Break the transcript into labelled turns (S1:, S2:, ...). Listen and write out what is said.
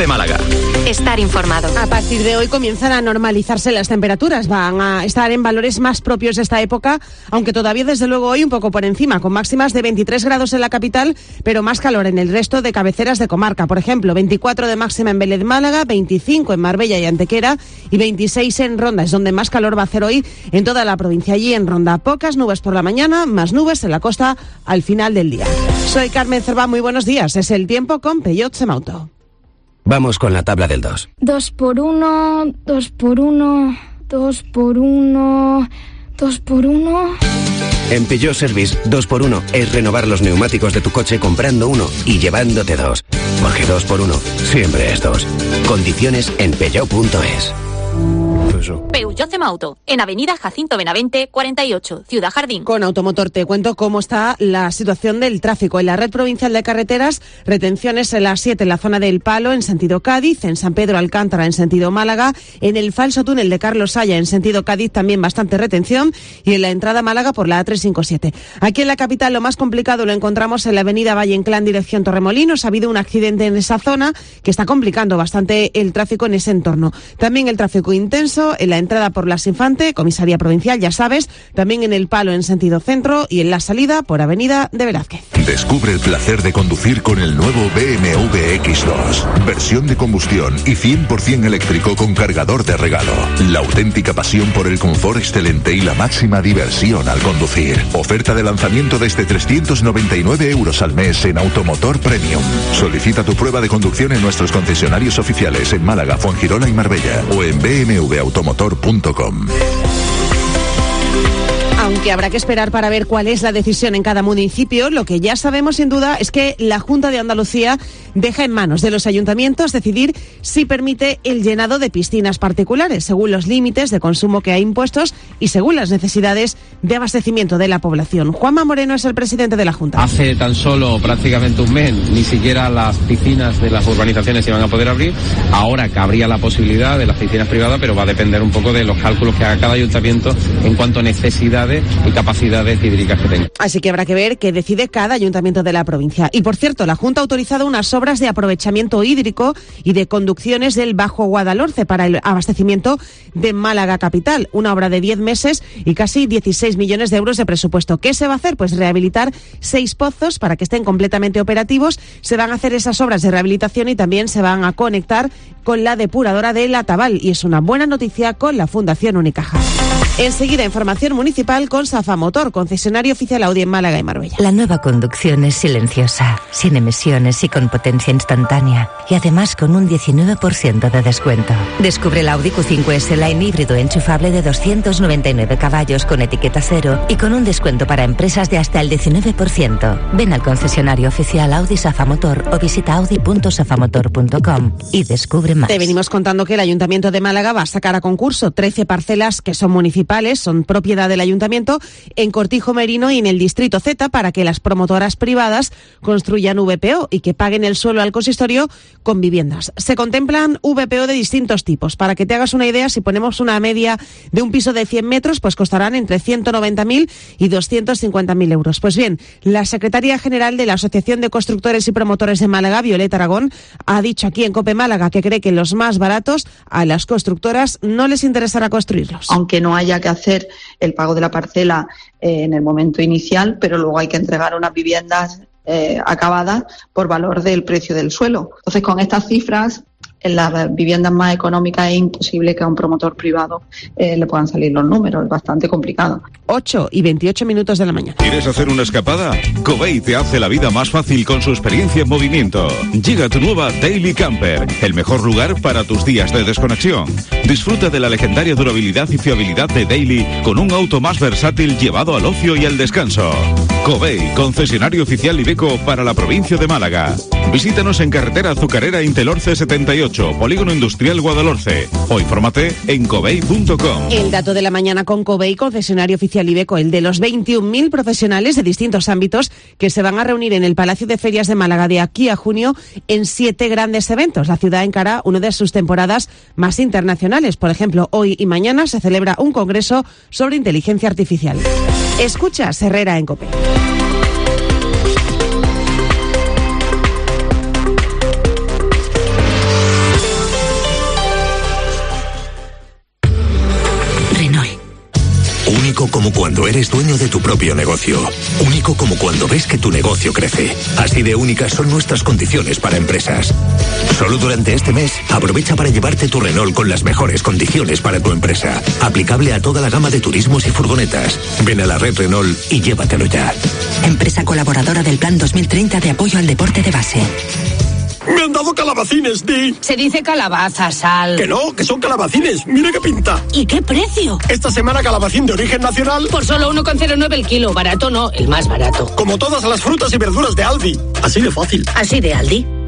S1: de Málaga.
S2: Estar informado.
S3: A partir de hoy comienzan a normalizarse las temperaturas. Van a estar en valores más propios de esta época, aunque todavía desde luego hoy un poco por encima, con máximas de 23 grados en la capital, pero más calor en el resto de cabeceras de comarca. Por ejemplo, 24 de máxima en Vélez Málaga, 25 en Marbella y Antequera y 26 en Ronda. Es donde más calor va a hacer hoy en toda la provincia. Allí en Ronda, pocas nubes por la mañana, más nubes en la costa al final del día. Soy Carmen Cervá, muy buenos días. Es el tiempo con Peugeot Semauto.
S4: Vamos con la tabla del 2.
S5: 2 por 1, 2 por 1, 2 por 1, 2 por 1...
S4: En Peugeot Service, 2x1 es renovar los neumáticos de tu coche comprando uno y llevándote 2. Porque 2x1 siempre es 2. Condiciones en peugeot.es.
S2: Peugeot Semauto, en Avenida Jacinto Benavente, 48, Ciudad Jardín.
S3: Con Automotor te cuento cómo está la situación del tráfico. En la red provincial de carreteras, retenciones en la 7 en la zona del Palo en sentido Cádiz, en San Pedro Alcántara en sentido Málaga, en el falso túnel de Carlos Saya en sentido Cádiz también bastante retención y en la entrada a Málaga por la A357. Aquí en la capital lo más complicado lo encontramos en la avenida Valle Inclán dirección Torremolinos. Ha habido un accidente en esa zona que está complicando bastante el tráfico en ese entorno. También el tráfico intenso en la entrada por Las Infante, comisaría provincial, ya sabes, también en el Palo en sentido centro y en la salida por avenida de Velázquez.
S6: Descubre el placer de conducir con el nuevo BMW X2. Versión de combustión y 100% eléctrico con cargador de regalo. La auténtica pasión por el confort excelente y la máxima diversión al conducir. Oferta de lanzamiento desde 399 € al mes en Automotor Premium. Solicita tu prueba de conducción en nuestros concesionarios oficiales en Málaga, Fuengirola y Marbella o en bmwautomotor.com.
S3: Aunque habrá que esperar para ver cuál es la decisión en cada municipio, lo que ya sabemos sin duda es que la Junta de Andalucía deja en manos de los ayuntamientos decidir si permite el llenado de piscinas particulares, según los límites de consumo que hay impuestos y según las necesidades de abastecimiento de la población. Juanma Moreno es el presidente de la Junta.
S7: Hace tan solo prácticamente un mes ni siquiera las piscinas de las urbanizaciones iban a poder abrir. Ahora cabría la posibilidad de las piscinas privadas, pero va a depender un poco de los cálculos que haga cada ayuntamiento en cuanto a necesidades y capacidades hídricas que tenga.
S3: Así que habrá que ver qué decide cada ayuntamiento de la provincia. Y por cierto, la Junta ha autorizado unas obras de aprovechamiento hídrico y de conducciones del Bajo Guadalhorce para el abastecimiento de Málaga capital. Una obra de 10 meses y casi 16 millones de euros de presupuesto. ¿Qué se va a hacer? Pues rehabilitar 6 pozos para que estén completamente operativos. Se van a hacer esas obras de rehabilitación y también se van a conectar con la depuradora de La Taval. Y es una buena noticia con la Fundación Unicaja. Enseguida, información municipal con Safa Motor, concesionario oficial Audi en Málaga y Marbella.
S8: La nueva conducción es silenciosa, sin emisiones y con potencia instantánea. Y además con un 19% de descuento. Descubre el Audi Q5S Line híbrido enchufable de 299 caballos con etiqueta cero y con un descuento para empresas de hasta el 19%. Ven al concesionario oficial Audi Safa Motor o visita audi.safamotor.com y descubre más.
S3: Te venimos contando que el Ayuntamiento de Málaga va a sacar a concurso 13 parcelas que son municipales, son propiedad del Ayuntamiento en Cortijo Merino y en el Distrito Z para que las promotoras privadas construyan VPO y que paguen el suelo al consistorio con viviendas. Se contemplan VPO de distintos tipos. Para que te hagas una idea, si ponemos una media de un piso de 100 metros, pues costarán entre 190.000 y 250.000 euros. Pues bien, la secretaria general de la Asociación de Constructores y Promotores de Málaga, Violeta Aragón, ha dicho aquí en COPE Málaga que cree que los más baratos a las constructoras no les interesará construirlos.
S9: Aunque no haya que hacer el pago de la parcela en el momento inicial, pero luego hay que entregar unas viviendas acabadas por valor del precio del suelo. Entonces, con estas cifras, en las viviendas más económicas es imposible que a un promotor privado le puedan salir los números, es bastante complicado.
S3: 8:28 de la mañana.
S10: ¿Quieres hacer una escapada? Covey te hace la vida más fácil con su experiencia en movimiento. Llega tu nueva Daily Camper, el mejor lugar para tus días de desconexión. Disfruta de la legendaria durabilidad y fiabilidad de Daily con un auto más versátil llevado al ocio y al descanso. Covey, concesionario oficial Iveco para la provincia de Málaga. Visítanos en carretera Azucarera Intelorce 78, Polígono Industrial Guadalhorce, o infórmate en covey.com.
S3: El dato de la mañana con Covey, concesionario oficial Iveco, el de los 21.000 profesionales de distintos ámbitos que se van a reunir en el Palacio de Ferias de Málaga de aquí a junio en 7 grandes eventos. La ciudad encara una de sus temporadas más internacionales. Por ejemplo, hoy y mañana se celebra un congreso sobre inteligencia artificial. Escucha Herrera en COPE.
S1: cuando eres dueño de tu propio negocio. Único como cuando ves que tu negocio crece. Así de únicas son nuestras condiciones para empresas. Solo durante este mes, aprovecha para llevarte tu Renault con las mejores condiciones para tu empresa. Aplicable a toda la gama de turismos y furgonetas. Ven a la red Renault y llévatelo ya.
S11: Empresa colaboradora del Plan 2030 de apoyo al deporte de base.
S12: ¡Me han dado calabacines, Di!
S13: Se dice calabaza, Sal.
S12: Que no, que son calabacines. ¡Mira qué pinta!
S13: ¿Y qué precio?
S12: Esta semana calabacín de origen nacional.
S13: Por solo 1,09 el kilo. Barato no, el más barato.
S12: Como todas las frutas y verduras de Aldi. Así de fácil.
S13: Así de Aldi.